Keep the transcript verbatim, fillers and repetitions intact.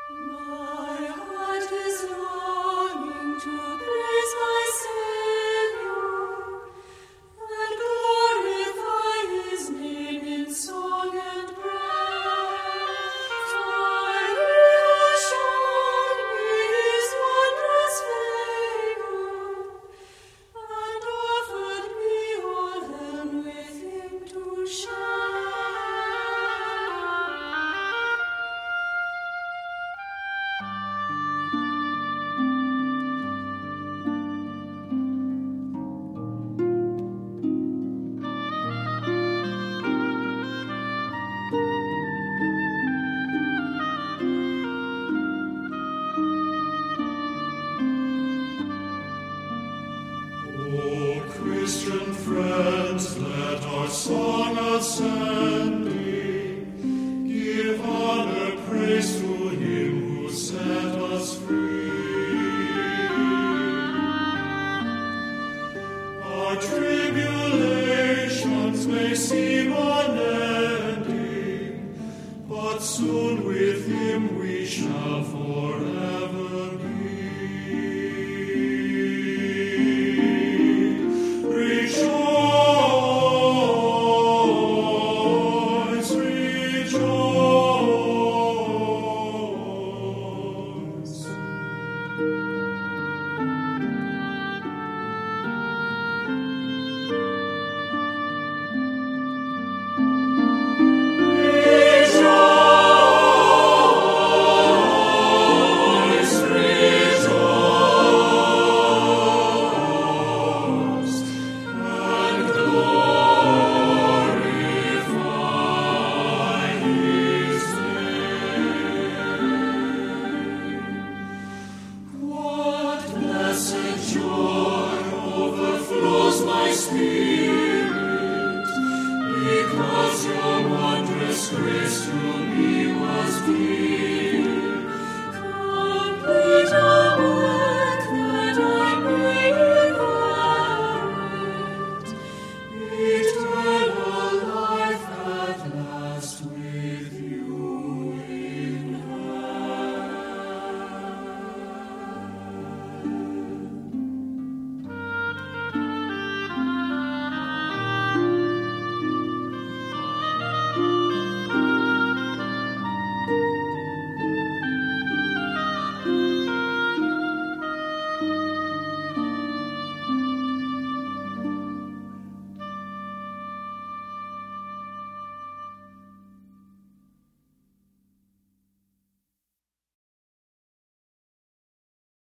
My heart is longing to praise my Savior and glorify His name in song and prayer. For He has shown me His wondrous favor and offered me all heaven with Him to share. O Christian friends, let our song ascending give honor, praise to Him who set us free. Our tribulations may seem unending, but soon with Him we shall forever be. Rejoice, rejoice. Rejoice, rejoice, and glorify His name. What blessed joy overflows my spirit, because Your wondrous grace to me was given.